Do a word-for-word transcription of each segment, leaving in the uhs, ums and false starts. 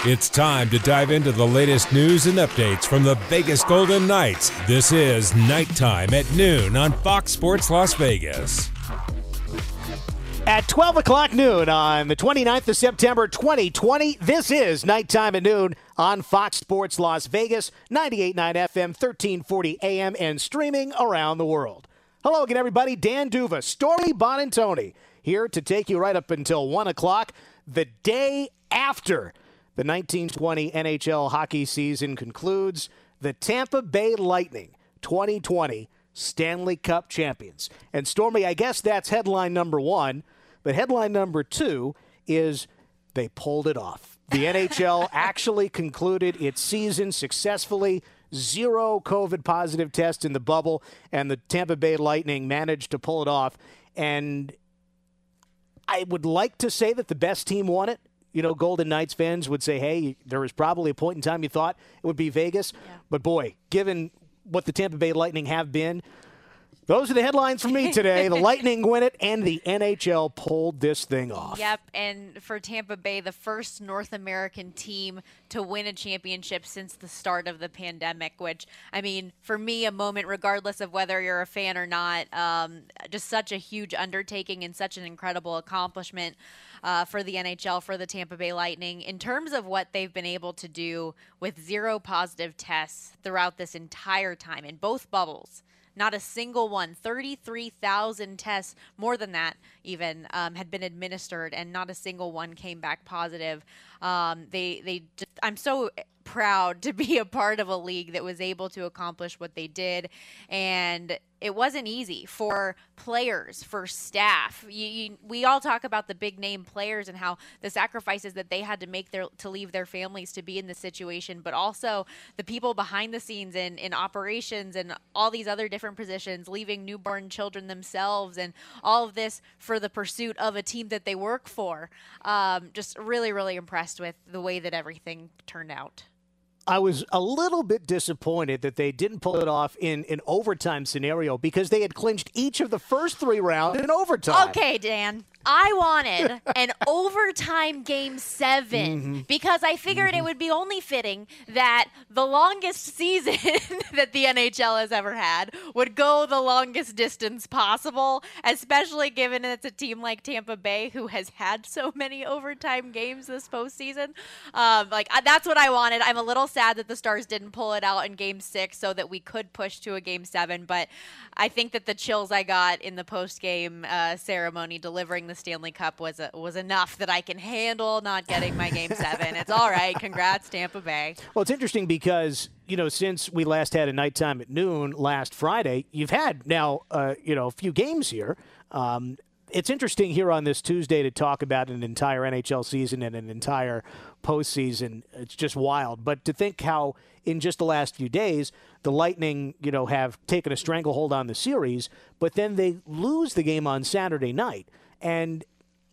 It's time to dive into the latest news and updates from the Vegas Golden Knights. This is Nighttime at noon on Fox Sports Las Vegas. At twelve o'clock noon on the twenty-ninth of September, twenty twenty, this is Nighttime at noon on Fox Sports Las Vegas, ninety-eight point nine F M, thirteen forty A M, and streaming around the world. Hello again, everybody. Dan Duva, Stormy Bonantoni, here to take you right up until one o'clock, the day after the nineteen twenty N H L hockey season concludes. The Tampa Bay Lightning twenty twenty Stanley Cup champions. And Stormy, I guess that's headline number one. But headline number two is they pulled it off. The N H L actually concluded its season successfully. Zero COVID positive tests in the bubble, and the Tampa Bay Lightning managed to pull it off. And I would like to say that the best team won it. You know, Golden Knights fans would say, hey, there was probably a point in time you thought it would be Vegas. Yeah. But, boy, given what the Tampa Bay Lightning have been, those are the headlines for me today. The Lightning win it, and the N H L pulled this thing off. Yep, and for Tampa Bay, the first North American team to win a championship since the start of the pandemic, which, I mean, for me, a moment, regardless of whether you're a fan or not, um, just such a huge undertaking and such an incredible accomplishment uh, for the N H L, for the Tampa Bay Lightning. In terms of what they've been able to do with zero positive tests throughout this entire time in both bubbles, not a single one. thirty-three thousand tests, more than that even, um, had been administered, and not a single one came back positive. Um, they, they. Just, I'm so proud to be a part of a league that was able to accomplish what they did, and it wasn't easy for players, for staff. You, you, we all talk about the big name players and how the sacrifices that they had to make their, to leave their families to be in this situation, but also the people behind the scenes in, in operations and all these other different positions, leaving newborn children themselves, and all of this for the pursuit of a team that they work for. Um, just really, really impressed with the way that everything turned out. I was a little bit disappointed that they didn't pull it off in an overtime scenario, because they had clinched each of the first three rounds in overtime. Okay, Dan. I wanted an overtime game seven mm-hmm. because I figured mm-hmm. it would be only fitting that the longest season that the N H L has ever had would go the longest distance possible, especially given it's a team like Tampa Bay who has had so many overtime games this postseason. Um, like that's what I wanted. I'm a little sad that the Stars didn't pull it out in game six so that we could push to a game seven, but I think that the chills I got in the post-game uh, ceremony delivering the Stanley Cup was uh, was enough that I can handle not getting my game seven. It's all right. Congrats, Tampa Bay. Well, it's interesting because, you know, since we last had a nighttime at noon last Friday, you've had now, uh, you know, a few games here. Um, it's interesting here on this Tuesday to talk about an entire N H L season and an entire postseason. It's just wild. But to think how in just the last few days, the Lightning, you know, have taken a stranglehold on the series, but then they lose the game on Saturday night. And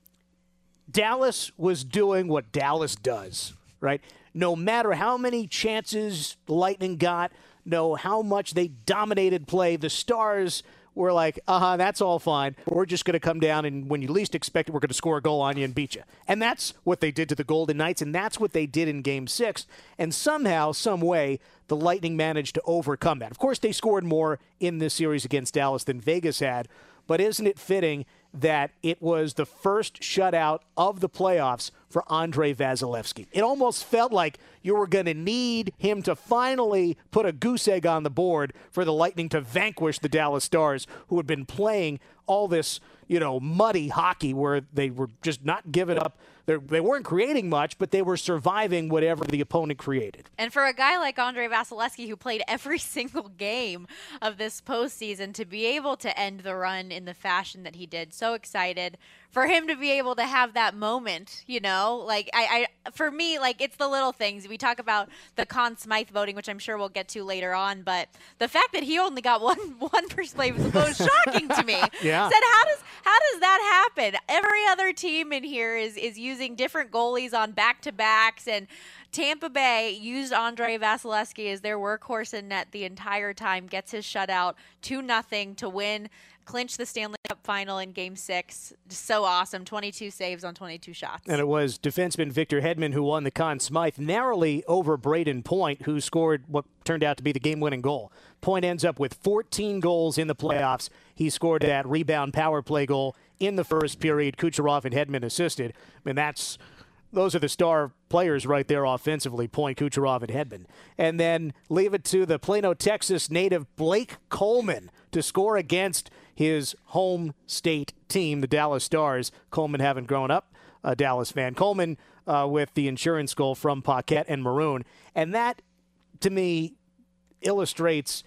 Dallas was doing what Dallas does, right? No matter how many chances the Lightning got, no how much they dominated play, the Stars were like, uh-huh, that's all fine. We're just going to come down, and when you least expect it, we're going to score a goal on you and beat you. And that's what they did to the Golden Knights, and that's what they did in Game six. And somehow, some way, the Lightning managed to overcome that. Of course, they scored more in this series against Dallas than Vegas had, but isn't it fitting that it was the first shutout of the playoffs for Andrei Vasilevskiy? It almost felt like you were going to need him to finally put a goose egg on the board for the Lightning to vanquish the Dallas Stars, who had been playing all this, you know, muddy hockey where they were just not giving up. They're, they weren't creating much, but they were surviving whatever the opponent created. And for a guy like Andrei Vasilevskiy, who played every single game of this postseason, to be able to end the run in the fashion that he did, so excited for him to be able to have that moment, you know, like I, I, for me, like it's the little things. We talk about the Conn Smythe voting, which I'm sure we'll get to later on, but the fact that he only got one one first place was most shocking to me. Yeah. Said, how does how does that happen? Every other team in here is is using different goalies on back to backs, and Tampa Bay used Andrei Vasilevskiy as their workhorse in net the entire time. Gets his shutout two nothing to win. clinched the Stanley Cup final in Game Six. Just so awesome. twenty-two saves on twenty-two shots. And it was defenseman Victor Hedman who won the Conn Smythe narrowly over Braden Point, who scored what turned out to be the game-winning goal. Point ends up with fourteen goals in the playoffs. He scored that rebound power play goal in the first period. Kucherov and Hedman assisted. I mean, that's those are the star players right there offensively, Point, Kucherov, and Hedman. And then leave it to the Plano, Texas native Blake Coleman to score against his home state team, the Dallas Stars. Coleman having grown up a Dallas fan. Coleman uh, with the insurance goal from Paquette and Maroon. And that, to me, illustrates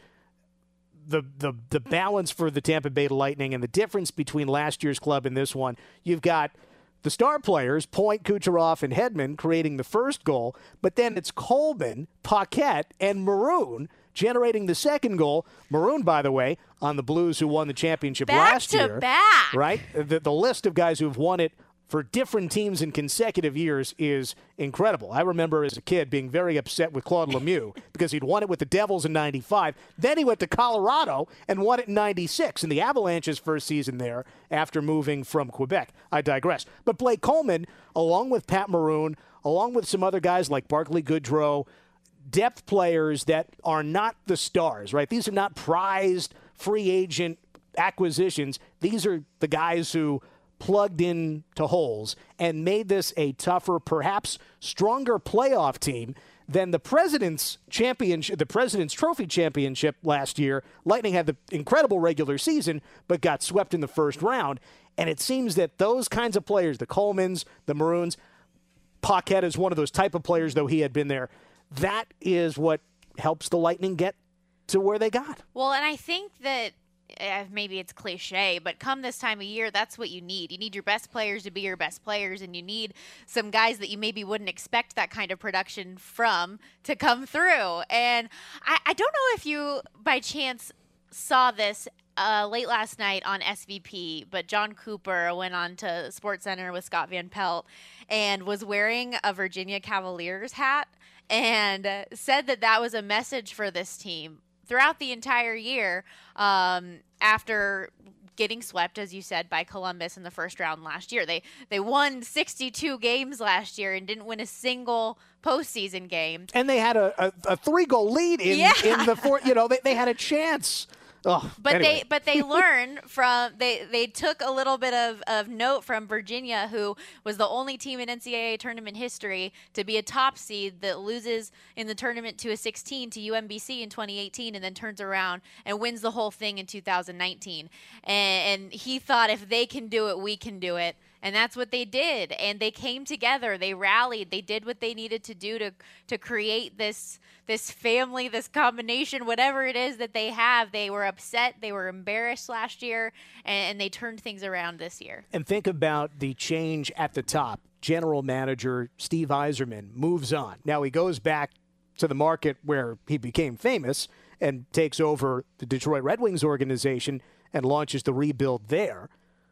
the, the, the balance for the Tampa Bay Lightning and the difference between last year's club and this one. You've got the star players, Point, Kucherov, and Hedman, creating the first goal, but then it's Coleman, Paquette, and Maroon generating the second goal. Maroon, by the way, on the Blues who won the championship back last to year. Back. Right? The, the list of guys who've won it for different teams in consecutive years is incredible. I remember as a kid being very upset with Claude Lemieux because he'd won it with the Devils in ninety-five. Then he went to Colorado and won it in ninety-six in the Avalanche's first season there after moving from Quebec. I digress. But Blake Coleman, along with Pat Maroon, along with some other guys like Barclay Goodrow, depth players that are not the stars, right? These are not prized free agent acquisitions. These are the guys who plugged in to holes and made this a tougher, perhaps stronger playoff team than the President's Championship, the President's Trophy Championship last year. Lightning had the incredible regular season, but got swept in the first round. And it seems that those kinds of players, the Colemans, the Maroons, Paquette is one of those type of players, though he had been there. That is what helps the Lightning get to where they got. Well, and I think that Uh, maybe it's cliche, but come this time of year, that's what you need. You need your best players to be your best players, and you need some guys that you maybe wouldn't expect that kind of production from to come through. And I, I don't know if you, by chance, saw this uh, late last night on S V P, but John Cooper went on to SportsCenter with Scott Van Pelt and was wearing a Virginia Cavaliers hat and uh, said that that was a message for this team throughout the entire year, um, after getting swept, as you said, by Columbus in the first round last year. They they won sixty-two games last year and didn't win a single postseason game. And they had a, a, a three-goal lead in, yeah. in the fourth. You know, they, they had a chance. Oh, but anyway. they but they learned from they they took a little bit of, of note from Virginia, who was the only team in N C double A tournament history to be a top seed that loses in the tournament to a sixteen to U M B C in twenty eighteen and then turns around and wins the whole thing in two thousand nineteen. And, and he thought, if they can do it, we can do it. And that's what they did. And they came together. They rallied. They did what they needed to do to to create this this family, this combination, whatever it is that they have. They were upset. They were embarrassed last year, and, and they turned things around this year. And think about the change at the top. General manager Steve Yzerman moves on. Now he goes back to the market where he became famous and takes over the Detroit Red Wings organization and launches the rebuild there.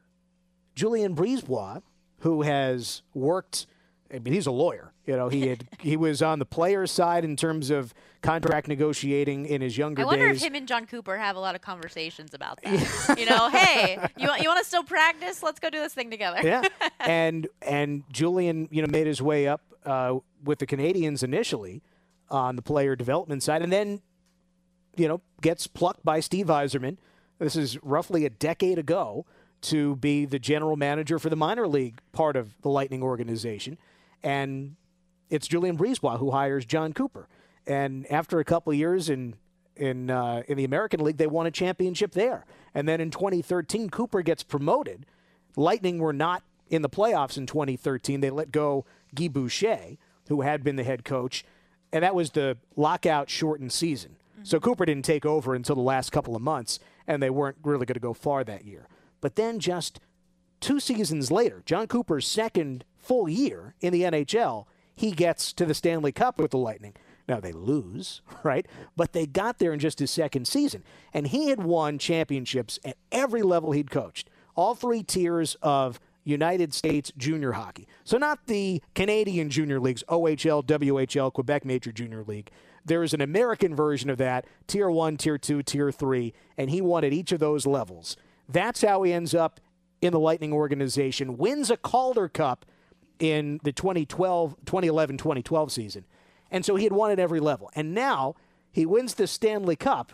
Julien Brisebois, who has worked, I mean, he's a lawyer. You know, he had he was on the player's side in terms of contract negotiating in his younger days. I wonder days. if him and John Cooper have a lot of conversations about that. You know, hey, you want you want to still practice? Let's go do this thing together. Yeah, and and Julien, you know, made his way up uh, with the Canadians initially on the player development side, and then, you know, gets plucked by Steve Yzerman. This is roughly a decade ago, to be the general manager for the minor league part of the Lightning organization. And it's Julien Brisebois who hires John Cooper. And after a couple of years in in uh, in the American League, they won a championship there. And then in twenty thirteen, Cooper gets promoted. Lightning were not in the playoffs in twenty thirteen. They let go Guy Boucher, who had been the head coach. And that was the lockout-shortened season. Mm-hmm. So Cooper didn't take over until the last couple of months, and they weren't really going to go far that year. But then just two seasons later, John Cooper's second full year in the N H L, he gets to the Stanley Cup with the Lightning. Now, they lose, right? But they got there in just his second season. And he had won championships at every level he'd coached, all three tiers of United States junior hockey. So not the Canadian junior leagues, O H L, W H L, Quebec Major Junior League. There is an American version of that, tier one, tier two, tier three, and he won at each of those levels. That's how he ends up in the Lightning organization, wins a Calder Cup in the twenty twelve, twenty eleven twenty twelve season. And so he had won at every level. And now he wins the Stanley Cup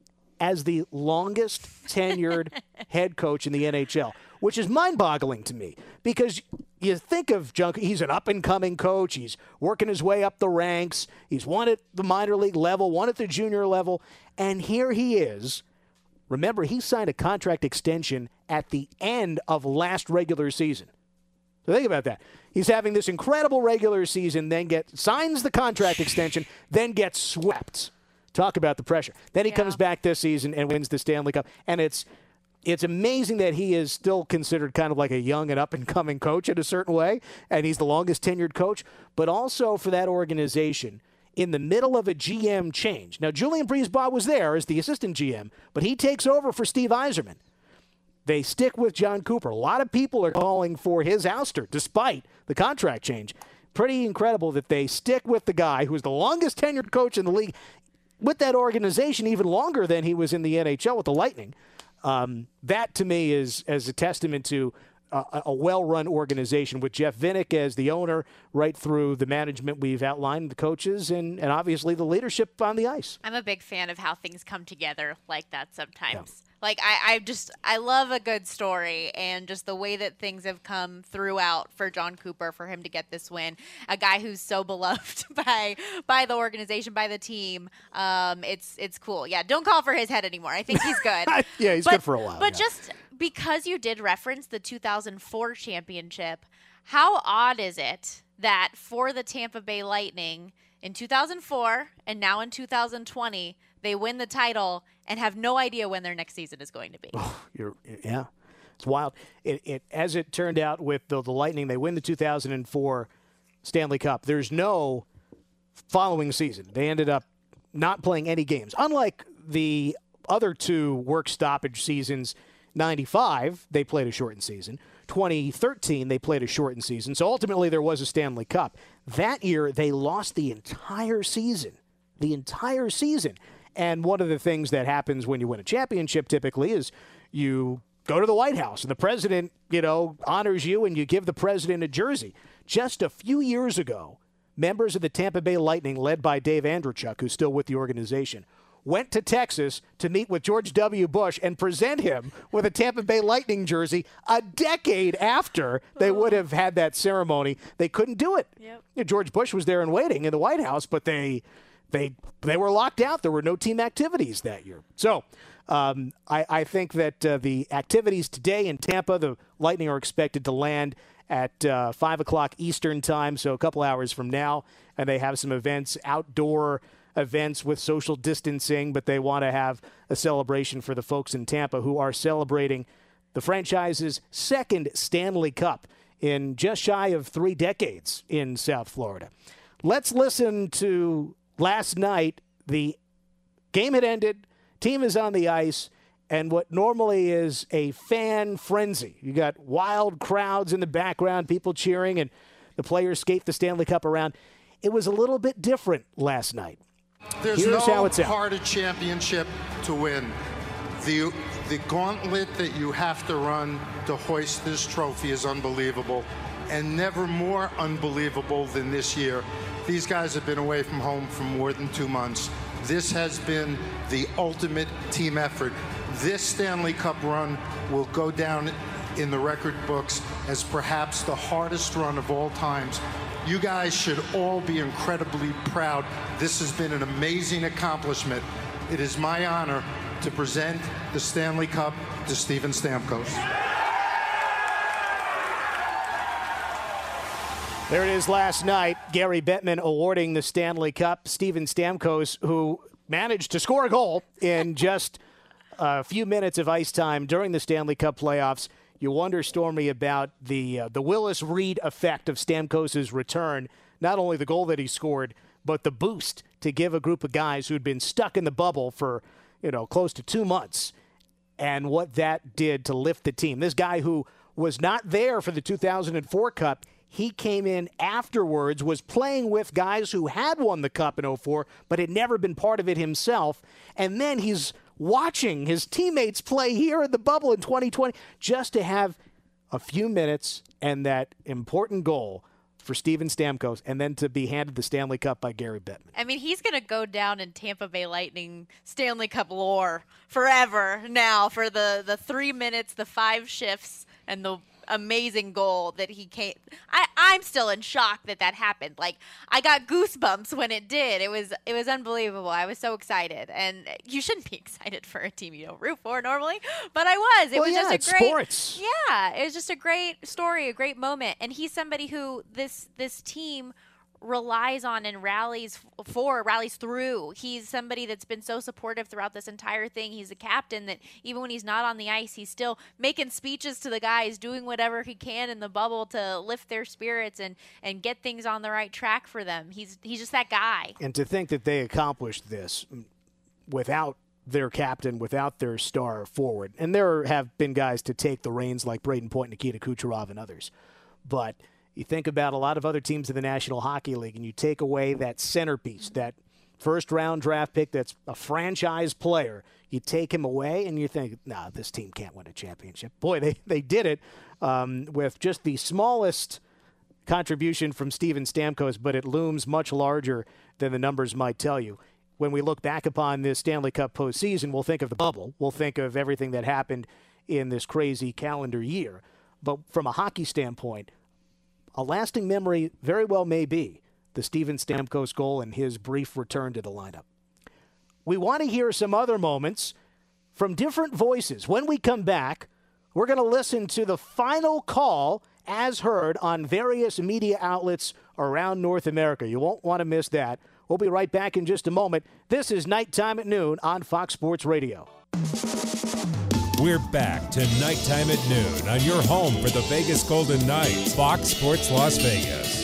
as the longest tenured head coach in the N H L, which is mind-boggling to me because you think of John, he's an up-and-coming coach. He's working his way up the ranks. He's won at the minor league level, won at the junior level, and here he is. Remember, he signed a contract extension at the end of last regular season. So think about that. He's having this incredible regular season, then get signs the contract extension, then gets swept. Talk about the pressure. Then he yeah. comes back this season and wins the Stanley Cup. And it's it's amazing that he is still considered kind of like a young and up-and-coming coach in a certain way, and he's the longest-tenured coach. But also for that organization, in the middle of a G M change. Now, Julian Brisebois was there as the assistant G M, but he takes over for Steve Yzerman. They stick with John Cooper. A lot of people are calling for his ouster, despite the contract change. Pretty incredible that they stick with the guy who is the longest-tenured coach in the league, with that organization even longer than he was in the N H L with the Lightning. Um, that, to me, is as a testament to a, a well-run organization with Jeff Vinik as the owner, right through the management we've outlined, the coaches, and, and obviously the leadership on the ice. I'm a big fan of how things come together like that sometimes. Yeah. Like, I, I just, I love a good story and just the way that things have come throughout for John Cooper, for him to get this win. A guy who's so beloved by by the organization, by the team. Um, it's it's cool. Yeah, don't call for his head anymore. I think he's good. yeah, he's but, good for a while. But yeah. just because you did reference the two thousand four championship, how odd is it that for the Tampa Bay Lightning in two thousand four and now in two thousand twenty, they win the title and have no idea when their next season is going to be. Oh, you're, yeah, it's wild. It, it as it turned out with the, the Lightning, they win the two thousand four Stanley Cup. There's no following season. They ended up not playing any games. Unlike the other two work stoppage seasons, ninety-five, they played a shortened season. twenty thirteen, they played a shortened season. So ultimately, there was a Stanley Cup. That year, they lost the entire season. The entire season. And one of the things that happens when you win a championship typically is you go to the White House and the president, you know, honors you and you give the president a jersey. Just a few years ago, members of the Tampa Bay Lightning, led by Dave Andreychuk, who's still with the organization, went to Texas to meet with George W. Bush and present him with a Tampa Bay Lightning jersey a decade after they would have had that ceremony. They couldn't do it. Yep. You know, George Bush was there and waiting in the White House, but they they they were locked out. There were no team activities that year. So um, I, I think that uh, the activities today in Tampa, the Lightning are expected to land at uh, five o'clock Eastern time, so a couple hours from now, and they have some events, outdoor events with social distancing, but they want to have a celebration for the folks in Tampa who are celebrating the franchise's second Stanley Cup in just shy of three decades in South Florida. Let's listen to last night. The game had ended, team is on the ice, and what normally is a fan frenzy. You got wild crowds in the background, people cheering, and the players skate the Stanley Cup around. It was a little bit different last night. There's Here's no how it's harder championship to win. The, the gauntlet that you have to run to hoist this trophy is unbelievable, and never more unbelievable than this year. These guys have been away from home for more than two months. This has been the ultimate team effort. This Stanley Cup run will go down in the record books as perhaps the hardest run of all times. You guys should all be incredibly proud. This has been an amazing accomplishment. It is my honor to present the Stanley Cup to Steven Stamkos. There it is last night. Gary Bettman awarding the Stanley Cup. Steven Stamkos, who managed to score a goal in just a few minutes of ice time during the Stanley Cup playoffs. You wonder, Stormy, about the uh, the Willis Reed effect of Stamkos' return. Not only the goal that he scored, but the boost to give a group of guys who'd been stuck in the bubble for, you know, close to two months, and what that did to lift the team. This guy who was not there for the two thousand four Cup, he came in afterwards, was playing with guys who had won the Cup in oh four, but had never been part of it himself, and then he's watching his teammates play here in the bubble in twenty twenty, just to have a few minutes and that important goal for Steven Stamkos, and then to be handed the Stanley Cup by Gary Bettman. I mean, he's going to go down in Tampa Bay Lightning Stanley Cup lore forever now for the, the three minutes, the five shifts, and the amazing goal that he came. I, I'm still in shock that that happened. Like, I got goosebumps when it did. It was it was unbelievable. I was so excited. And you shouldn't be excited for a team you don't root for normally, but I was. It well, was yeah, just a it's great sports. Yeah, it was just a great story, a great moment. And he's somebody who this this team relies on and rallies for, rallies through. He's somebody that's been so supportive throughout this entire thing. He's a captain that even when he's not on the ice, he's still making speeches to the guys, doing whatever he can in the bubble to lift their spirits and, and get things on the right track for them. He's he's just that guy. And to think that they accomplished this without their captain, without their star forward. And there have been guys to take the reins like Braden Point, Nikita Kucherov, and others. But you think about a lot of other teams in the National Hockey League, and you take away that centerpiece, that first-round draft pick that's a franchise player. You take him away, and you think, nah, this team can't win a championship. Boy, they, they did it um, with just the smallest contribution from Steven Stamkos, but it looms much larger than the numbers might tell you. When we look back upon this Stanley Cup postseason, we'll think of the bubble. We'll think of everything that happened in this crazy calendar year. But from a hockey standpoint, a lasting memory very well may be the Steven Stamkos goal and his brief return to the lineup. We want to hear some other moments from different voices. When we come back, we're going to listen to the final call as heard on various media outlets around North America. You won't want to miss that. We'll be right back in just a moment. This is Nighttime at Noon on Fox Sports Radio. We're back to Nighttime at Noon on your home for the Vegas Golden Knights, Fox Sports Las Vegas.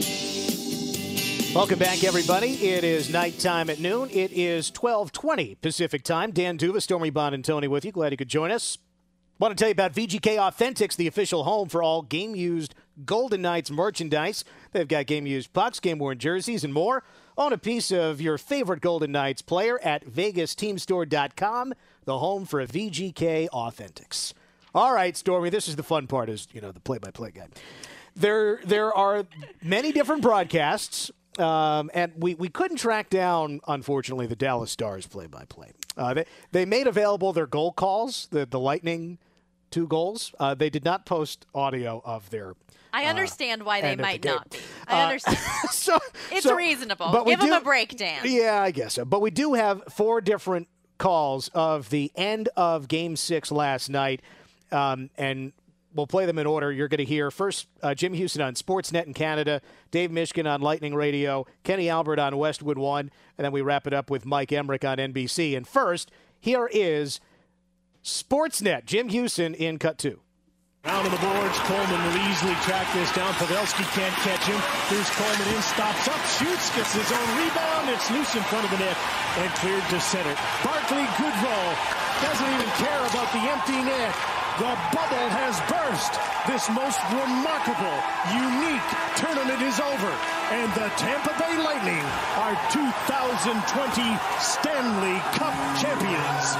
Welcome back, everybody. It is Nighttime at Noon. It is twelve twenty Pacific Time. Dan Duva, Stormy Buonantony with you. Glad you could join us. Want to tell you about V G K Authentics, the official home for all game-used Golden Knights merchandise. They've got game-used pucks, game-worn jerseys, and more. Own a piece of your favorite Golden Knights player at vegas team store dot com, the home for V G K Authentics. All right, Stormy, this is the fun part, is, you know, the play-by-play guy. There there are many different broadcasts, um, and we, we couldn't track down, unfortunately, the Dallas Stars play-by-play. Uh, they, they made available their goal calls, the, the Lightning two goals. Uh, they did not post audio of their I understand uh, why they might the not be. I uh, understand. so, it's so, reasonable. But Give them do, a break, Dan. Yeah, I guess so. But we do have four different calls of the end of Game six last night, um, and we'll play them in order. You're going to hear first uh, Jim Houston on Sportsnet in Canada, Dave Mishkin on Lightning Radio, Kenny Albert on Westwood One, and then we wrap it up with Mike Emmerich on N B C. And first, here is Sportsnet, Jim Houston in cut two. Down on the boards, Coleman will easily track this down. Pavelski can't catch him. Here's Coleman in, stops up, shoots, gets his own rebound. It's loose in front of the net and cleared to center. Barclay Goodrow doesn't even care about the empty net. The bubble has burst. This most remarkable, unique tournament is over. And the Tampa Bay Lightning are two thousand twenty Stanley Cup champions.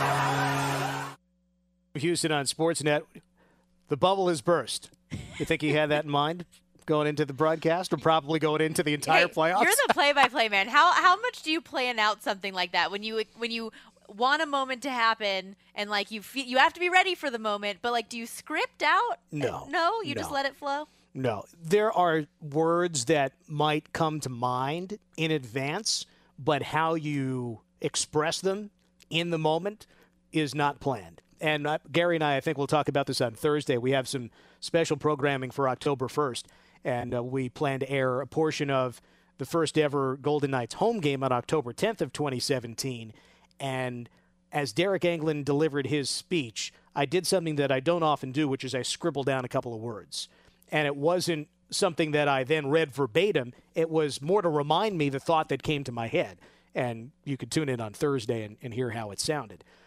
Houston on Sportsnet. The bubble has burst. You think he had that in mind going into the broadcast, or probably going into the entire hey, playoffs? You're the play-by-play man. How how much do you plan out something like that when you when you want a moment to happen and like you feel, you have to be ready for the moment, but like do you script out? No. No, you no. just let it flow? No. There are words that might come to mind in advance, but how you express them in the moment is not planned. And uh, Gary and I, I think we'll talk about this on Thursday. We have some special programming for October first, and uh, we plan to air a portion of the first ever Golden Knights home game on October tenth of twenty seventeen. And as Derek Englund delivered his speech, I did something that I don't often do, which is I scribbled down a couple of words. And it wasn't something that I then read verbatim. It was more to remind me the thought that came to my head. And you could tune in on Thursday and, and hear how it sounded.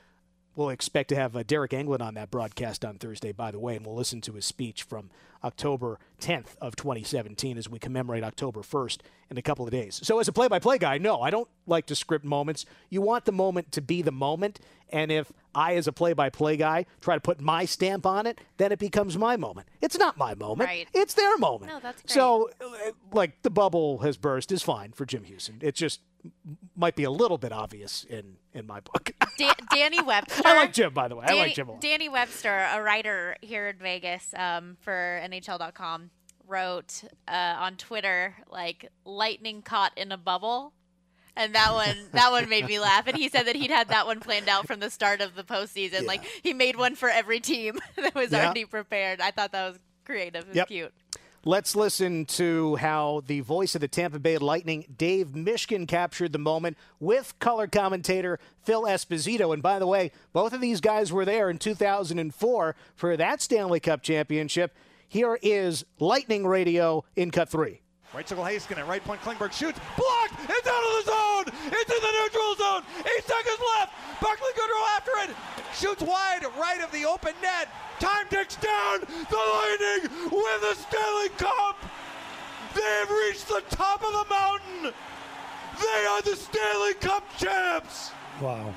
we'll expect to have uh, Derek Englund on that broadcast on Thursday, by the way, and we'll listen to his speech from October tenth of twenty seventeen as we commemorate October first in a couple of days. So as a play-by-play guy, no, I don't like to script moments. You want the moment to be the moment, and if I, as a play-by-play guy, try to put my stamp on it, then it becomes my moment. It's not my moment. Right. It's their moment. No, that's great. So, uh, like, the bubble has burst is fine for Jim Houston. It just might be a little bit obvious in, in my book. Da- Danny Webster. I like Jim, by the way. Danny, I like Jim a lot. Danny Webster, a writer here in Vegas um, for N H L dot com, wrote uh, on Twitter, like, lightning caught in a bubble. And that one that one made me laugh. And he said that he'd had that one planned out from the start of the postseason. Yeah. Like, he made one for every team that was yeah. already prepared. I thought that was creative. It was yep. cute. Let's listen to how the voice of the Tampa Bay Lightning, Dave Mishkin, captured the moment with color commentator Phil Esposito. And by the way, both of these guys were there in two thousand four for that Stanley Cup championship. Here is Lightning Radio in cut three. Right circle Heiskanen, right point Klingberg shoots, blocked, it's out of the zone, into the neutral zone, eight seconds left, Barclay Goodrow after it, shoots wide, right of the open net, time ticks down, the Lightning with the Stanley Cup, they have reached the top of the mountain, they are the Stanley Cup champs. Wow,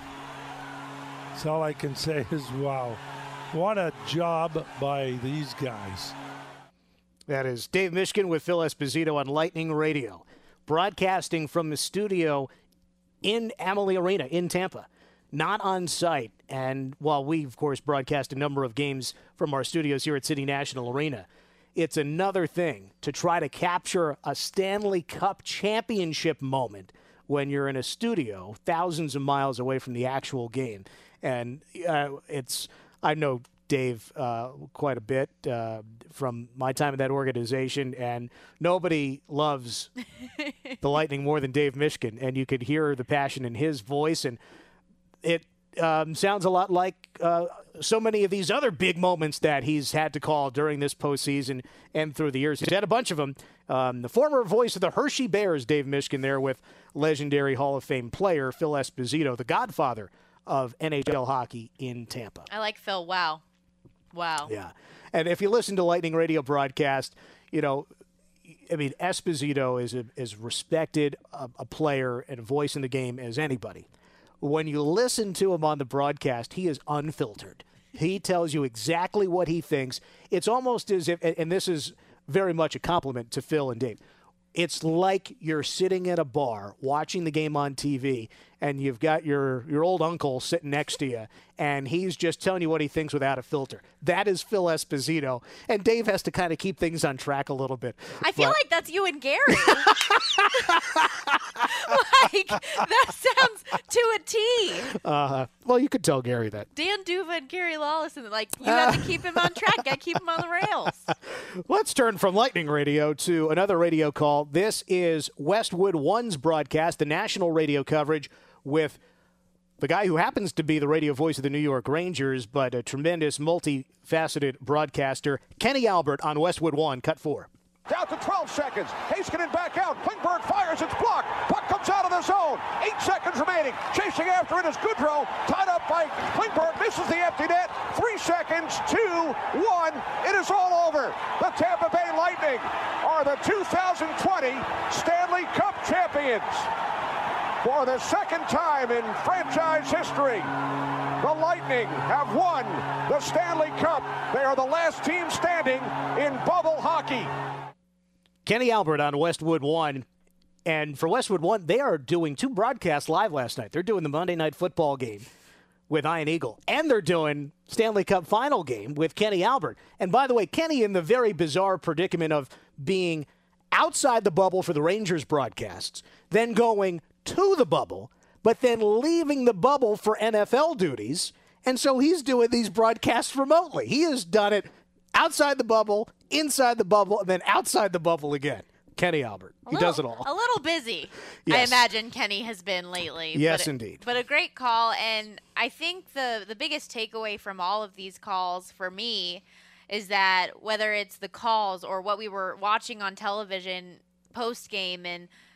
that's all I can say is wow, what a job by these guys. That is Dave Mishkin with Phil Esposito on Lightning Radio, broadcasting from the studio in Amalie Arena in Tampa, not on site. And while we, of course, broadcast a number of games from our studios here at City National Arena, it's another thing to try to capture a Stanley Cup championship moment when you're in a studio thousands of miles away from the actual game. And uh, it's, I know Dave uh, quite a bit uh, from my time in that organization, and nobody loves the Lightning more than Dave Mishkin, and you could hear the passion in his voice, and it um, sounds a lot like uh, so many of these other big moments that he's had to call during this postseason and through the years. He's had a bunch of them. Um, the former voice of the Hershey Bears, Dave Mishkin, there with legendary Hall of Fame player Phil Esposito, the godfather of N H L hockey in Tampa. I like Phil. Wow. Wow. Yeah. And if you listen to Lightning Radio broadcast, you know, I mean, Esposito is a, as respected a, a player and a voice in the game as anybody. When you listen to him on the broadcast, he is unfiltered. He tells you exactly what he thinks. It's almost as if, and this is very much a compliment to Phil and Dave, it's like you're sitting at a bar watching the game on T V, and you've got your, your old uncle sitting next to you, and he's just telling you what he thinks without a filter. That is Phil Esposito, and Dave has to kind of keep things on track a little bit. I feel but... like that's you and Gary. Like, that sounds to a T. Uh, well, you could tell Gary that. Dan Duva and Gary Lawlison, like, you have to keep him on track. Got to keep him on the rails. Let's turn from Lightning Radio to another radio call. This is Westwood One's broadcast, the national radio coverage with the guy who happens to be the radio voice of the New York Rangers, but a tremendous, multifaceted broadcaster, Kenny Albert on Westwood One, cut four. Down to twelve seconds. Heiskanen back out. Klingberg fires. It's blocked. Puck comes out of the zone. Eight seconds remaining. Chasing after it is Goodrow. Tied up by Klingberg. Misses the empty net. Three seconds. Two. One. It is all over. The Tampa Bay Lightning are the two thousand twenty Stanley Cup champions. For the second time in franchise history, the Lightning have won the Stanley Cup. They are the last team standing in bubble hockey. Kenny Albert on Westwood One. And for Westwood One, they are doing two broadcasts live last night. They're doing the Monday Night Football game with Ian Eagle, and they're doing Stanley Cup final game with Kenny Albert. And by the way, Kenny in the very bizarre predicament of being outside the bubble for the Rangers broadcasts, then going to the bubble, but then leaving the bubble for N F L duties. And so he's doing these broadcasts remotely. He has done it outside the bubble, inside the bubble, and then outside the bubble again. Kenny Albert. He little, does it all. A little busy, yes. I imagine Kenny has been lately. Yes, but, indeed. But a great call, and I think the, the biggest takeaway from all of these calls for me is that whether it's the calls or what we were watching on television post-game and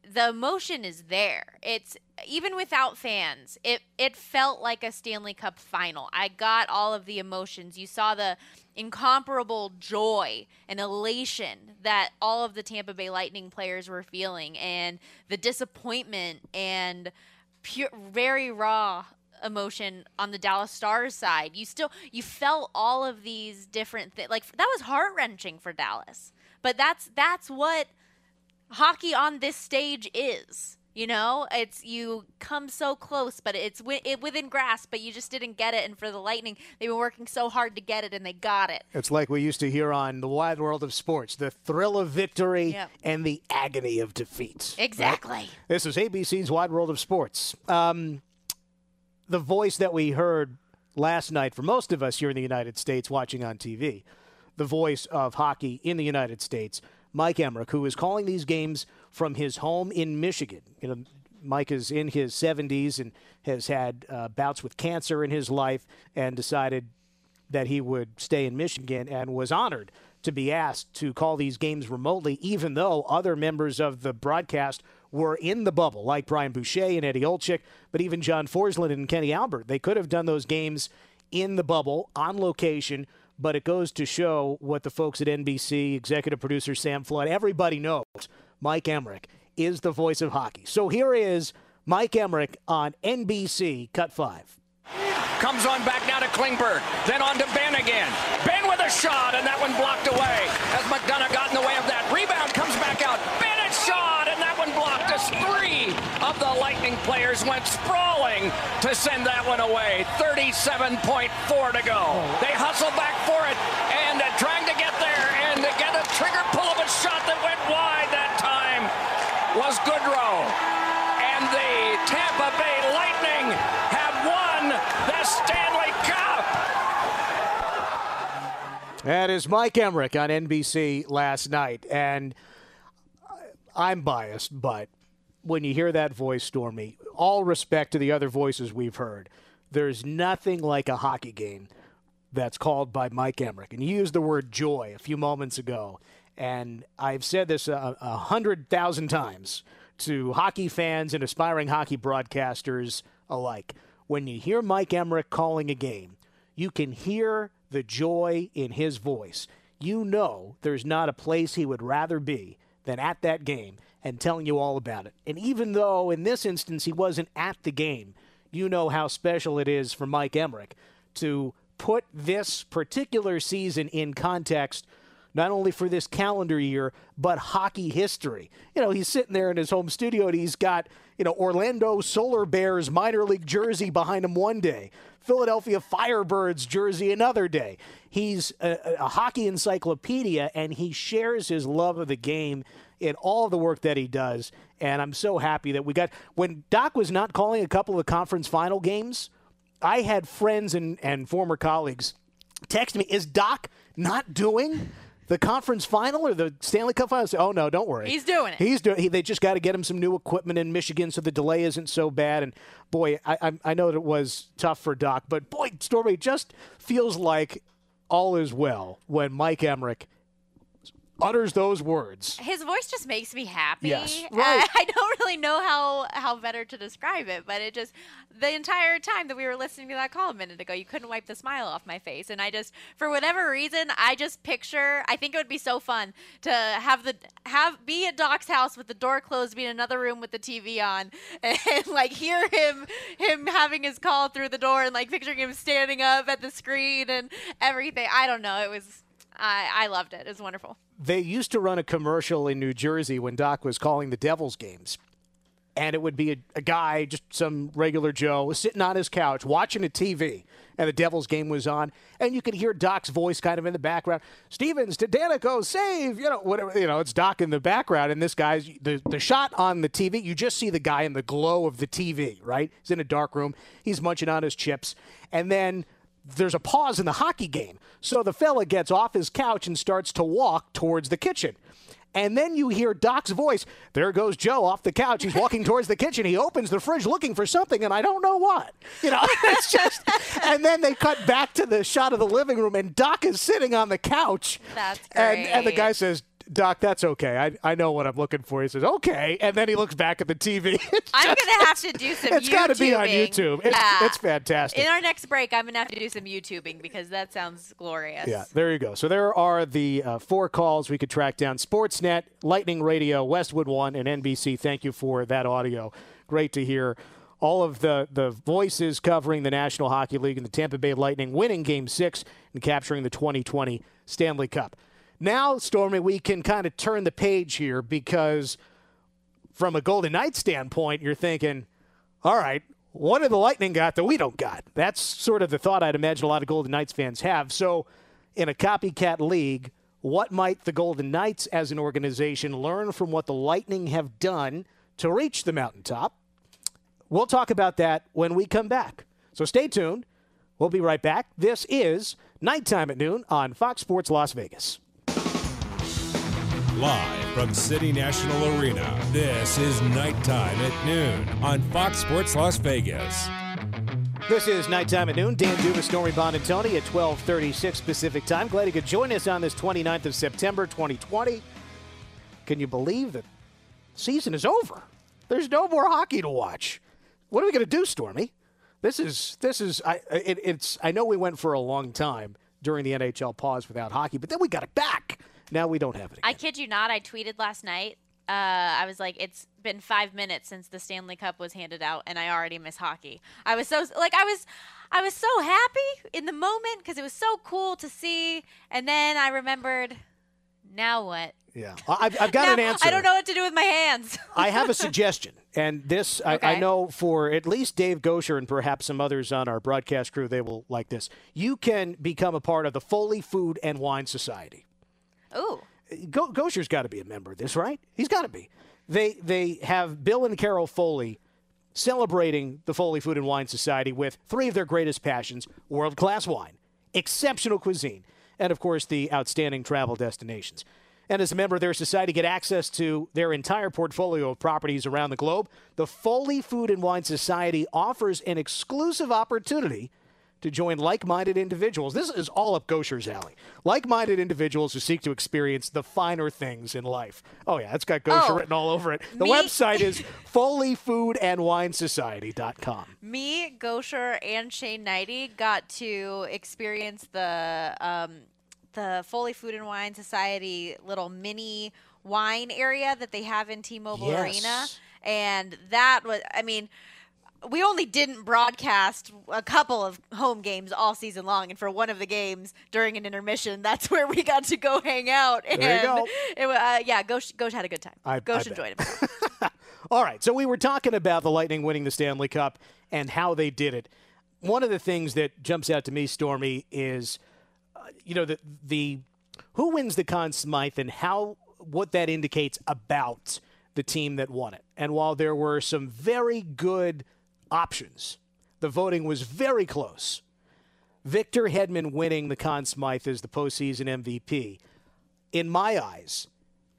the emotion is there. It's even without fans, it it felt like a Stanley Cup final. I got all of the emotions. You saw the incomparable joy and elation that all of the Tampa Bay Lightning players were feeling, and the disappointment and pure, very raw emotion on the Dallas Stars side. You still you felt all of these different things. Like, that was heart-wrenching for Dallas. But that's that's what hockey on this stage is. You know, it's you come so close, but it's wi- it within grasp, but you just didn't get it. And for the Lightning, they've been working so hard to get it, and they got it. It's like we used to hear on The Wide World of Sports, the thrill of victory yep. and the agony of defeat. Exactly. Right? This is A B C's Wide World of Sports. Um, the voice that we heard last night for most of us here in the United States watching on T V, the voice of hockey in the United States, Mike Emrick, who is calling these games from his home in Michigan. You know, Mike is in his seventies and has had uh, bouts with cancer in his life and decided that he would stay in Michigan and was honored to be asked to call these games remotely, even though other members of the broadcast were in the bubble, like Brian Boucher and Eddie Olczyk, but even John Forsland and Kenny Albert. They could have done those games in the bubble, on location, but it goes to show what the folks at N B C, executive producer Sam Flood, everybody knows. Mike Emrick is the voice of hockey. So here is Mike Emrick on N B C, Cut five. Comes on back now to Klingberg, then on to Ben again. Ben with a shot, and that one blocked away as McDonough got in the way of that. Rebound comes back out. Bennett's shot, and that one blocked as three of the Lightning players went sprawling to send that one away. thirty-seven point four to go. They hustle back for it, and uh, trying to get there and to get a trigger pull of a shot that went wide that time was Goodrow. And the Tampa Bay Lightning have won the Stanley Cup. That is Mike Emrick on N B C last night. And I'm biased, but when you hear that voice, Stormy, all respect to the other voices we've heard, there's nothing like a hockey game that's called by Mike Emrick. And you used the word joy a few moments ago. And I've said this a, a hundred thousand times to hockey fans and aspiring hockey broadcasters alike. When you hear Mike Emrick calling a game, you can hear the joy in his voice. You know there's not a place he would rather be than at that game and telling you all about it. And even though in this instance he wasn't at the game, you know how special it is for Mike Emrick to put this particular season in context, not only for this calendar year, but hockey history. You know, he's sitting there in his home studio and he's got, you know, Orlando Solar Bears minor league jersey behind him one day, Philadelphia Firebirds jersey another day. He's a, a hockey encyclopedia, and he shares his love of the game in all the work that he does. And I'm so happy that we got, when Doc was not calling a couple of conference final games, I had friends and, and former colleagues text me, is Doc not doing the conference final or the Stanley Cup final? I say, oh, no, don't worry. He's doing it. He's doing. He, they just got to get him some new equipment in Michigan so the delay isn't so bad. And, boy, I, I, I know that it was tough for Doc. But, boy, Stormy, it just feels like all is well when Mike Emrick utters those words. His voice just makes me happy. Yes, right. I, I don't really know how, how better to describe it, but it just, the entire time that we were listening to that call a minute ago, you couldn't wipe the smile off my face. And I just, for whatever reason, I just picture, I think it would be so fun to have the, have, be at Doc's house with the door closed, be in another room with the T V on, and, and like hear him, him having his call through the door and like picturing him standing up at the screen and everything. I don't know. It was, I, I loved it. It was wonderful. They used to run a commercial in New Jersey when Doc was calling the Devils games. And it would be a, a guy, just some regular Joe, sitting on his couch watching a T V. And the Devils game was on. And you could hear Doc's voice kind of in the background. Stevens to Danico, save, you know, whatever. You know, it's Doc in the background. And this guy's, the, the shot on the T V, you just see the guy in the glow of the T V, right? He's in a dark room. He's munching on his chips. And then there's a pause in the hockey game. So the fella gets off his couch and starts to walk towards the kitchen. And then you hear Doc's voice. There goes Joe off the couch. He's walking towards the kitchen. He opens the fridge looking for something, and I don't know what. You know, it's just, and then they cut back to the shot of the living room, and Doc is sitting on the couch. That's great. And, and the guy says, Doc, that's okay. I I know what I'm looking for. He says, okay. And then he looks back at the T V. I'm going to have to do some It's got to be on YouTube. It's, yeah. it's fantastic. In our next break, I'm going to have to do some YouTubing because that sounds glorious. Yeah, there you go. So there are the uh, four calls we could track down. Sportsnet, Lightning Radio, Westwood One, and N B C. Thank you for that audio. Great to hear all of the, the voices covering the National Hockey League and the Tampa Bay Lightning winning Game six and capturing the twenty twenty Stanley Cup. Now, Stormy, we can kind of turn the page here because from a Golden Knights standpoint, you're thinking, all right, what did the Lightning got that we don't got? That's sort of the thought I'd imagine a lot of Golden Knights fans have. So in a copycat league, what might the Golden Knights as an organization learn from what the Lightning have done to reach the mountaintop? We'll talk about that when we come back. So stay tuned. We'll be right back. This is Nighttime at Noon on Fox Sports Las Vegas. Live from City National Arena, this is Nighttime at Noon on Fox Sports Las Vegas. This is Nighttime at Noon. Dan Duva, Stormy Bonantoni at twelve thirty-six Pacific Time. Glad you could join us on this twenty-ninth of September, twenty twenty. Can you believe that the season is over? There's no more hockey to watch. What are we going to do, Stormy? This is, this is, I, it, it's, I know we went for a long time during the N H L pause without hockey, but then we got it back. Now we don't have it again. I kid you not. I tweeted last night. Uh, I was like, it's been five minutes since the Stanley Cup was handed out, and I already miss hockey. I was so like, I was, I was so happy in the moment because it was so cool to see, and then I remembered. Now what? Yeah, I've, I've got now, an answer. I don't know what to do with my hands. I have a suggestion, and this I, okay. I know for at least Dave Gosher and perhaps some others on our broadcast crew, they will like this. You can become a part of the Foley Food and Wine Society. Ooh. Go- Gosher's got to be a member of this, right? He's got to be. They they have Bill and Carol Foley celebrating the Foley Food and Wine Society with three of their greatest passions: world-class wine, exceptional cuisine, and, of course, the outstanding travel destinations. And as a member of their society, get access to their entire portfolio of properties around the globe. The Foley Food and Wine Society offers an exclusive opportunity to join like-minded individuals. This is all up Gosher's alley. Like-minded individuals who seek to experience the finer things in life. Oh, yeah, it's got Gosher oh, written all over it. The me? website is foley food and wine society dot com. Me, Gosher, and Shane Knighty got to experience the um, the Foley Food and Wine Society little mini wine area that they have in T-Mobile Yes. Arena. And that was, I mean, we only didn't broadcast a couple of home games all season long, and for one of the games during an intermission, that's where we got to go hang out. And There you go. It, uh, yeah, Gosh, Gosh had a good time. I- Gosh I enjoyed bet. himself. All right, so we were talking about the Lightning winning the Stanley Cup and how they did it. One of the things that jumps out to me, Stormy, is, uh, you know, the the who wins the Conn Smythe and how what that indicates about the team that won it. And while there were some very good options, the voting was very close. Victor Hedman winning the Conn Smythe as the postseason M V P, in my eyes,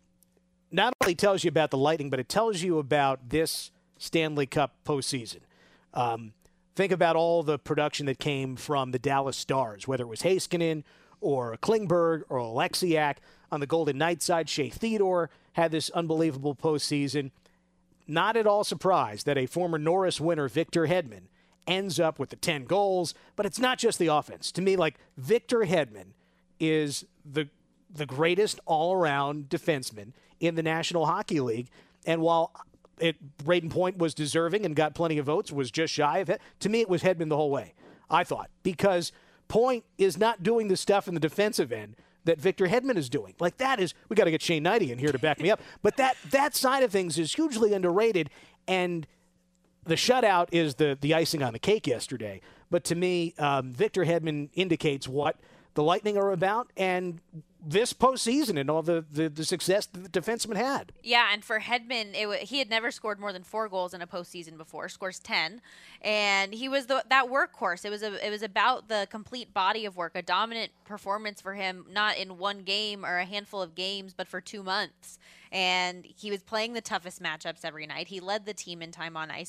not only tells you about the Lightning, but it tells you about this Stanley Cup postseason. Um, think about all the production that came from the Dallas Stars, whether it was Heiskanen or Klingberg or Alexiak. On the Golden Knights side, Shea Theodore had this unbelievable postseason. Not at all surprised that a former Norris winner, Victor Hedman, ends up with the ten goals, but it's not just the offense. To me, like, Victor Hedman is the the greatest all-around defenseman in the National Hockey League. And while it, Braden Point was deserving and got plenty of votes, was just shy of it, to me it was Hedman the whole way, I thought, because Point is not doing the stuff in the defensive end that Victor Hedman is doing. Like, that is, we got to get Shane Knighty in here to back me up, but that that side of things is hugely underrated, and the shutout is the, the icing on the cake yesterday. But to me, um, Victor Hedman indicates what the Lightning are about, and this postseason and all the, the, the success that the defenseman had. Yeah, and for Hedman, it w- he had never scored more than four goals in a postseason before. Scores ten, and he was the, that workhorse. It was a, it was about the complete body of work, a dominant performance for him, not in one game or a handful of games, but for two months. And he was playing the toughest matchups every night. He led the team in time on ice with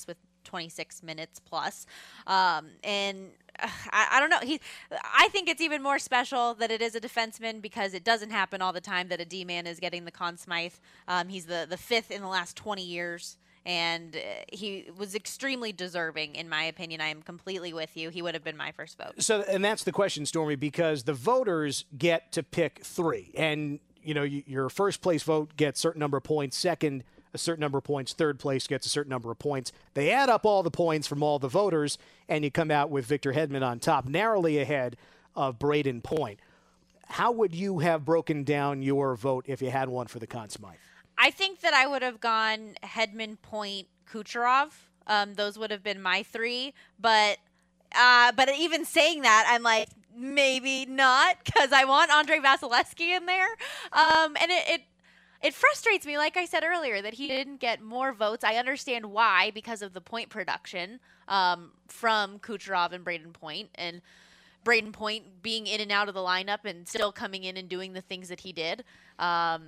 twenty-six minutes plus. Um, and I, I don't know. He, I think it's even more special that it is a defenseman because it doesn't happen all the time that a D-man is getting the Conn Smythe. Um, he's the, the fifth in the last twenty years. And he was extremely deserving, in my opinion. I am completely with you. He would have been my first vote. So, and that's the question, Stormy, because the voters get to pick three. And, you know, your first place vote gets a certain number of points. Second, a certain number of points. Third place gets a certain number of points. They add up all the points from all the voters, and you come out with Victor Hedman on top, narrowly ahead of Brayden Point. How would you have broken down your vote if you had one for the Conn Smythe? I think that I would have gone Hedman, Point, Kucherov. Um, those would have been my three. But uh, but even saying that, I'm like, maybe not, because I want Andrei Vasilevsky in there. Um, and it, it it frustrates me, like I said earlier, that he didn't get more votes. I understand why, because of the point production um, from Kucherov and Brayden Point. And Brayden Point being in and out of the lineup and still coming in and doing the things that he did. Um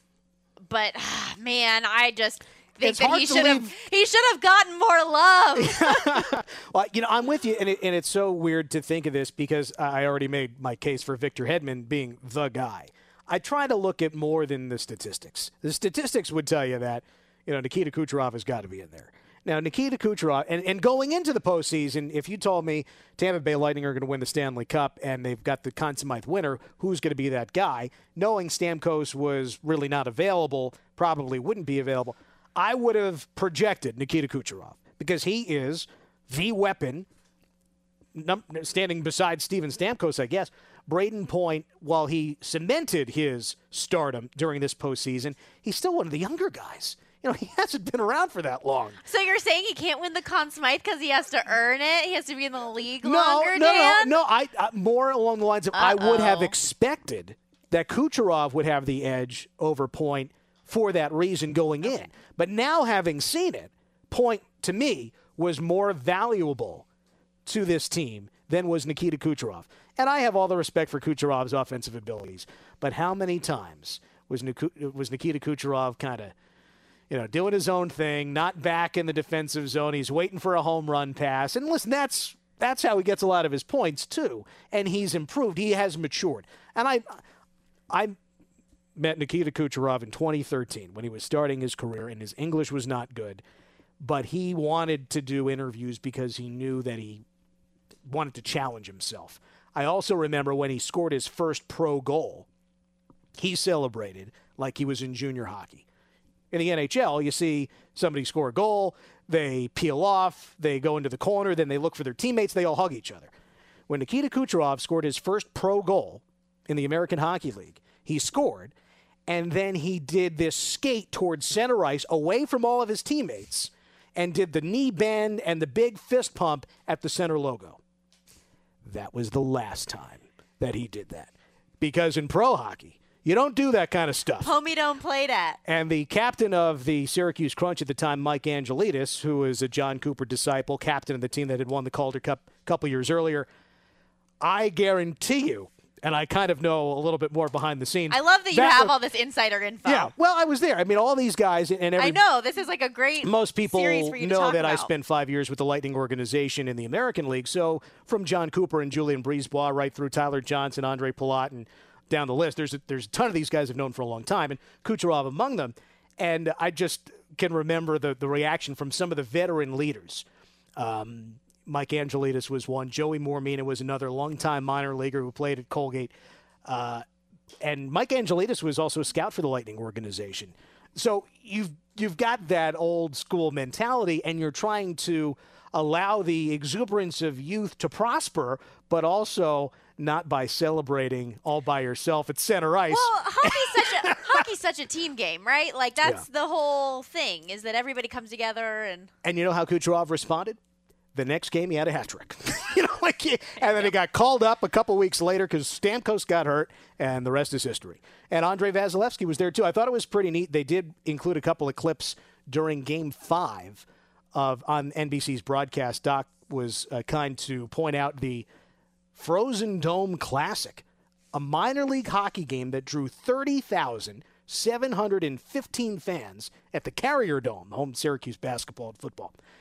But man, I just think it's that he should have he should have gotten more love. Well, you know, I'm with you, and, it, and it's so weird to think of this because I already made my case for Victor Hedman being the guy. I try to look at more than the statistics. The statistics would tell you that, you know, Nikita Kucherov has got to be in there. Now, Nikita Kucherov, and, and going into the postseason, if you told me Tampa Bay Lightning are going to win the Stanley Cup and they've got the Conn Smythe winner, who's going to be that guy? Knowing Stamkos was really not available, probably wouldn't be available, I would have projected Nikita Kucherov because he is the weapon num- standing beside Steven Stamkos, I guess. Brayden Point, while he cemented his stardom during this postseason, he's still one of the younger guys. You know, he hasn't been around for that long. So you're saying he can't win the Conn Smythe because he has to earn it? He has to be in the league no, longer, no, Dan? No, no, I, I more along the lines of Uh-oh. I would have expected that Kucherov would have the edge over Point for that reason going okay. in. But now having seen it, Point, to me, was more valuable to this team than was Nikita Kucherov. And I have all the respect for Kucherov's offensive abilities. But how many times was, Nik- was Nikita Kucherov kind of, you know, doing his own thing, not back in the defensive zone. He's waiting for a home run pass. And listen, that's that's how he gets a lot of his points, too. And he's improved. He has matured. And I I met Nikita Kucherov in twenty thirteen when he was starting his career, and his English was not good. But he wanted to do interviews because he knew that he wanted to challenge himself. I also remember when he scored his first pro goal, he celebrated like he was in junior hockey. In the N H L, you see somebody score a goal, they peel off, they go into the corner, then they look for their teammates, they all hug each other. When Nikita Kucherov scored his first pro goal in the American Hockey League, he scored, and then he did this skate towards center ice away from all of his teammates and did the knee bend and the big fist pump at the center logo. That was the last time that he did that. Because in pro hockey, you don't do that kind of stuff. Homie don't play that. And the captain of the Syracuse Crunch at the time, Mike Angelidis, who was a John Cooper disciple, captain of the team that had won the Calder Cup a couple years earlier, I guarantee you, and I kind of know a little bit more behind the scenes. I love that you that have was, all this insider info. Yeah, well, I was there. I mean, all these guys and every, I know. This is like a great most people series for you to know talk that about. I spent five years with the Lightning organization in the American League. So from John Cooper and Julian Brisebois right through Tyler Johnson, Andre Palat, and down the list, there's a, there's a ton of these guys I've known for a long time, and Kucherov among them. And I just can remember the, the reaction from some of the veteran leaders. Um, Mike Angelidis was one. Joey Mormina was another longtime minor leaguer who played at Colgate. Uh, and Mike Angelidis was also a scout for the Lightning organization. So you've you've got that old school mentality, and you're trying to allow the exuberance of youth to prosper, but also not by celebrating all by yourself at center ice. Well, hockey's such a hockey's such a team game, right? Like that's Yeah. the whole thing, is that everybody comes together and And you know how Kucherov responded? The next game, he had a hat trick. you know, like, he, and then he got called up a couple weeks later because Stamkos got hurt, and the rest is history. And Andrei Vasilevsky was there too. I thought it was pretty neat. They did include a couple of clips during Game Five of on N B C's broadcast. Doc was uh, kind to point out the Frozen Dome Classic, a minor league hockey game that drew thirty thousand seven hundred fifteen fans at the Carrier Dome, home Syracuse basketball and football.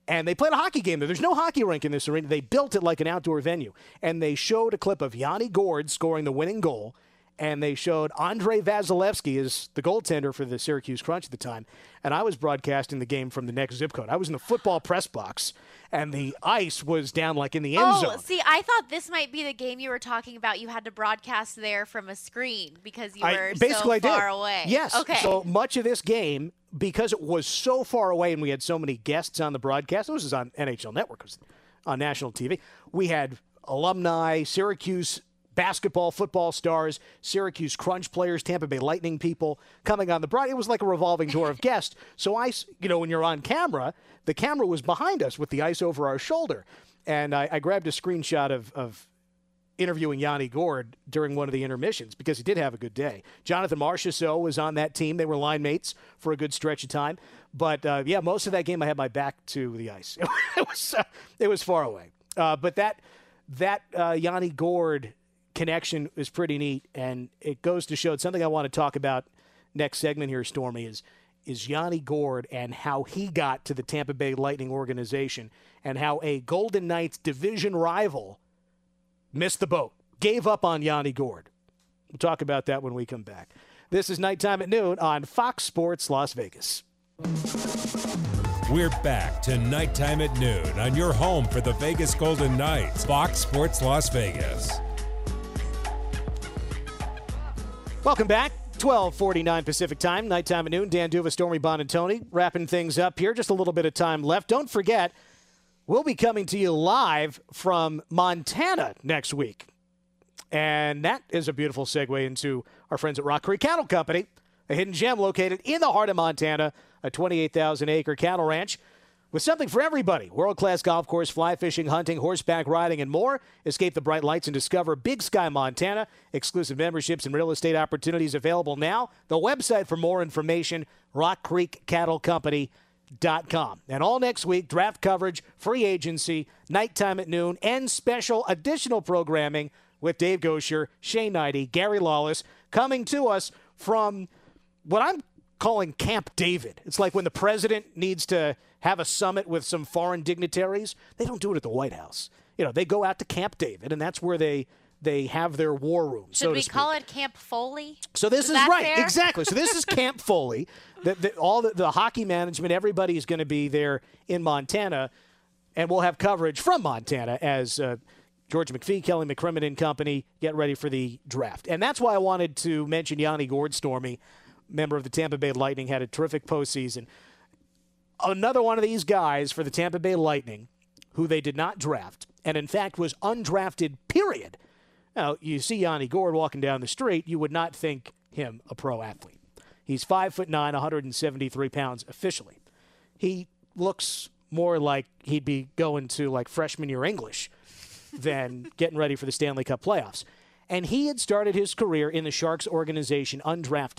And they played a hockey game there. There's no hockey rink in this arena. They built it like an outdoor venue. And they showed a clip of Yanni Gourde scoring the winning goal. And they showed Andrei Vasilevsky as the goaltender for the Syracuse Crunch at the time. And I was broadcasting the game from the next zip code. I was in the football press box, and the ice was down like in the end oh, zone. Oh, see, I thought this might be the game you were talking about. You had to broadcast there from a screen because you were I, basically so I far did. away. Yes. Okay. So much of this game, because it was so far away and we had so many guests on the broadcast, this was on N H L Network, it was on national T V. We had alumni, Syracuse basketball, football stars, Syracuse Crunch players, Tampa Bay Lightning people coming on the broad. It was like a revolving door of guests. So I, you know, when you're on camera, the camera was behind us with the ice over our shoulder. And I, I grabbed a screenshot of, of interviewing Yanni Gourde during one of the intermissions because he did have a good day. Jonathan Marchessault was on that team. They were line mates for a good stretch of time. But, uh, yeah, most of that game I had my back to the ice. It was, uh, it was far away. Uh, but that, that uh, Yanni Gourde connection is pretty neat, and it goes to show it's something I want to talk about next segment here, Stormy, is is Yanni Gourde and how he got to the Tampa Bay Lightning organization and how a Golden Knights division rival missed the boat, gave up on Yanni Gourde. We'll talk about that when we come back. This is Nighttime at Noon on Fox Sports Las Vegas. We're back to Nighttime at Noon on your home for the Vegas Golden Knights, Fox Sports Las Vegas. Welcome back. twelve forty-nine Pacific Time, Nighttime at Noon. Dan Duva, Stormy Buonantony, wrapping things up here. Just a little bit of time left. Don't forget, we'll be coming to you live from Montana next week. And that is a beautiful segue into our friends at Rock Creek Cattle Company, a hidden gem located in the heart of Montana, a twenty-eight thousand acre cattle ranch with something for everybody. World-class golf course, fly fishing, hunting, horseback riding, and more. Escape the bright lights and discover Big Sky, Montana. Exclusive memberships and real estate opportunities available now. The website for more information, rock creek cattle company dot com. And all next week, draft coverage, free agency, Nighttime at Noon, and special additional programming with Dave Gosher, Shane Knighty, Gary Lawless, coming to us from what I'm calling Camp David. It's like when the president needs to have a summit with some foreign dignitaries. They don't do it at the White House. You know, they go out to Camp David, and that's where they they have their war room. Should so we to call it Camp Foley? So this is, is is right, fair? exactly. So this is Camp Foley. The, the, all the, the hockey management, everybody is going to be there in Montana, and we'll have coverage from Montana as uh, George McPhee, Kelly McCrimmon and company get ready for the draft. And that's why I wanted to mention Yanni Gourde, Stormy, member of the Tampa Bay Lightning, had a terrific postseason. Another one of these guys for the Tampa Bay Lightning who they did not draft, and in fact was undrafted, period. Now, you see Yanni Gourde walking down the street, you would not think him a pro athlete. He's five foot nine, one hundred seventy-three pounds officially. He looks more like he'd be going to like freshman year English than getting ready for the Stanley Cup playoffs. And he had started his career in the Sharks organization undrafted.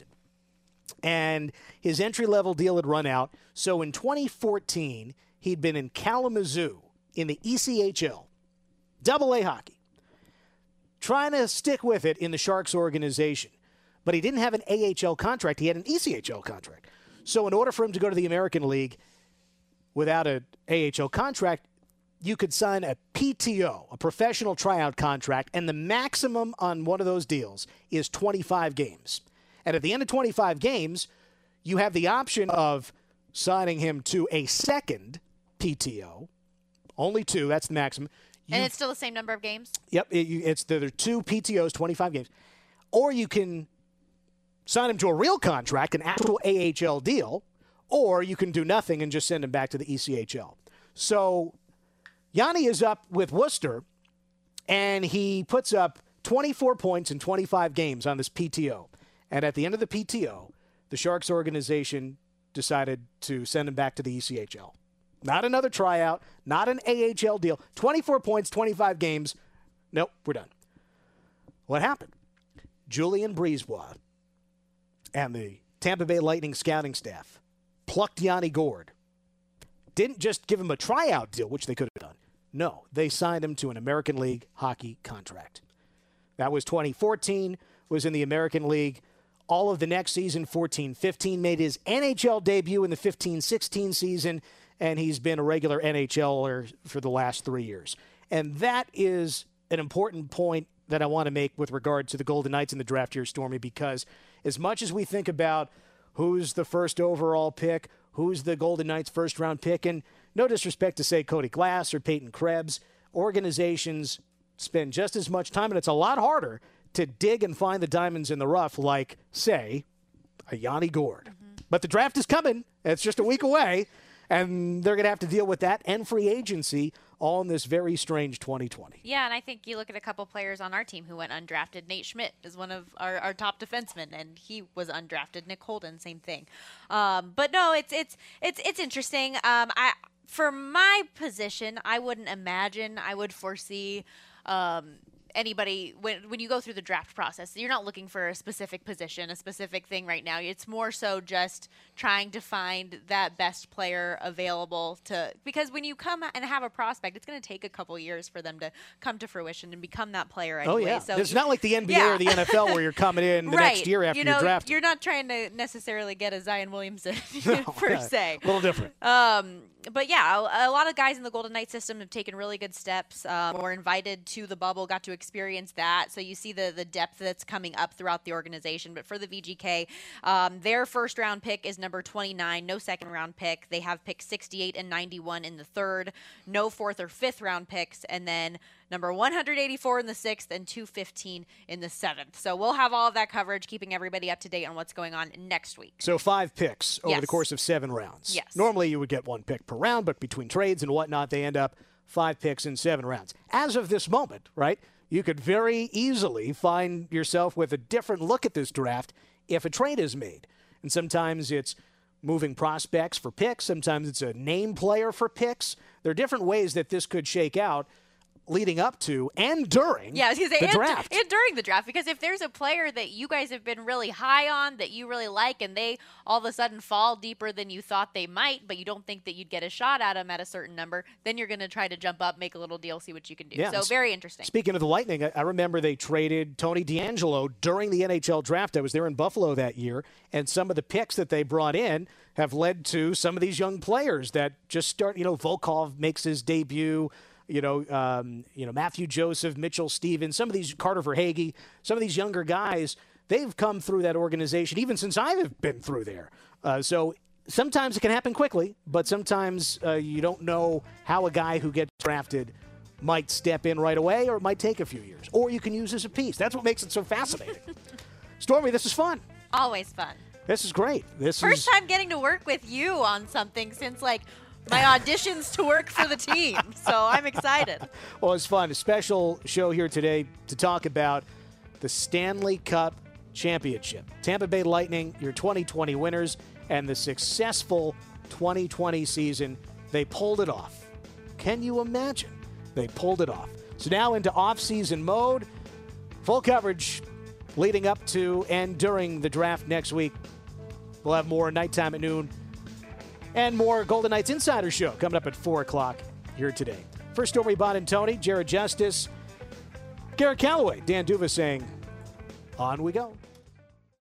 And his entry-level deal had run out. So in twenty fourteen, he'd been in Kalamazoo in the E C H L, double A hockey, trying to stick with it in the Sharks organization. But he didn't have an A H L contract. He had an E C H L contract. So in order for him to go to the American League without an A H L contract, you could sign a P T O, a professional tryout contract, and the maximum on one of those deals is twenty-five games. And at the end of twenty-five games, you have the option of signing him to a second P T O. Only two, that's the maximum. You, and it's still the same number of games? Yep, it, it's there are two P T Os, twenty-five games. Or you can sign him to a real contract, an actual A H L deal, or you can do nothing and just send him back to the E C H L. So Yanni is up with Worcester, and he puts up twenty-four points in twenty-five games on this P T O. And at the end of the P T O, the Sharks organization decided to send him back to the E C H L. Not another tryout, not an A H L deal. twenty-four points, twenty-five games. Nope, we're done. What happened? Julian Brisebois and the Tampa Bay Lightning scouting staff plucked Yanni Gourde. Didn't just give him a tryout deal, which they could have done. No, they signed him to an American League hockey contract. That was twenty fourteen, was in the American League. All of the next season, fourteen fifteen, made his N H L debut in the fifteen sixteen season, and he's been a regular N H L er for the last three years. And that is an important point that I want to make with regard to the Golden Knights in the draft here, Stormy, because as much as we think about who's the first overall pick, who's the Golden Knights' first-round pick, and no disrespect to, say, Cody Glass or Peyton Krebs, organizations spend just as much time, and it's a lot harder to dig and find the diamonds in the rough like, say, a Yanni Gourde. Mm-hmm. But the draft is coming. It's just a week away, and they're going to have to deal with that and free agency all in this very strange twenty twenty. Yeah, and I think you look at a couple players on our team who went undrafted. Nate Schmidt is one of our, our top defensemen, and he was undrafted. Nick Holden, same thing. Um, but no, it's it's it's it's interesting. Um, I for my position, I wouldn't imagine I would foresee um, anybody when when you go through the draft process. You're not looking for a specific position, a specific thing right now. It's more so just trying to find that best player available to, because when you come and have a prospect, it's going to take a couple years for them to come to fruition and become that player anyway. Oh, yeah. So it's not like the N B A yeah. or the N F L where you're coming in the right. next year after you know, you're drafted. You're not trying to necessarily get a Zion Williamson no, per yeah, se. A little different. Um, but yeah, a, a lot of guys in the Golden Knights system have taken really good steps, um, were invited to the bubble, got to experience that. So you see the, the depth that's coming up throughout the organization. But for the V G K, um, their first round pick is number twenty-nine, no second round pick. They have picks sixty-eight and ninety-one in the third, no fourth or fifth round picks, and then number one hundred eighty-four in the sixth and two fifteen in the seventh. So we'll have all of that coverage, keeping everybody up to date on what's going on next week. So five picks over yes. the course of seven rounds. Yes. Normally you would get one pick per round, but between trades and whatnot, they end up five picks in seven rounds. As of this moment, right, you could very easily find yourself with a different look at this draft if a trade is made. And sometimes it's moving prospects for picks. Sometimes it's a name player for picks. There are different ways that this could shake out leading up to and during yeah, I was gonna say, the and, draft. And during the draft, because if there's a player that you guys have been really high on, that you really like, and they all of a sudden fall deeper than you thought they might, but you don't think that you'd get a shot at them at a certain number, then you're going to try to jump up, make a little deal, see what you can do. Yeah. So very interesting. Speaking of the Lightning, I, I remember they traded Tony DeAngelo during the N H L draft. I was there in Buffalo that year, and some of the picks that they brought in have led to some of these young players that just start, you know, Volkov makes his debut. You know, um, you know Matthew Joseph, Mitchell Stevens, some of these, Carter Verhaeghe, some of these younger guys, they've come through that organization even since I've been through there. Uh, so sometimes it can happen quickly, but sometimes uh, you don't know how a guy who gets drafted might step in right away, or it might take a few years, or you can use as a piece. That's what makes it so fascinating. Stormy, this is fun. Always fun. This is great. This First is time getting to work with you on something since like my auditions to work for the team. So I'm excited. Well, it's fun. A special show here today to talk about the Stanley Cup Championship. Tampa Bay Lightning, your twenty twenty winners, and the successful twenty twenty season. They pulled it off. Can you imagine? They pulled it off. So now into off-season mode. Full coverage leading up to and during the draft next week. We'll have more nighttime at noon. And more Golden Knights Insider Show coming up at four o'clock here today. For Stormy Buonantony, Jared Justice, Garrett Calloway, Dan Duva saying, on we go.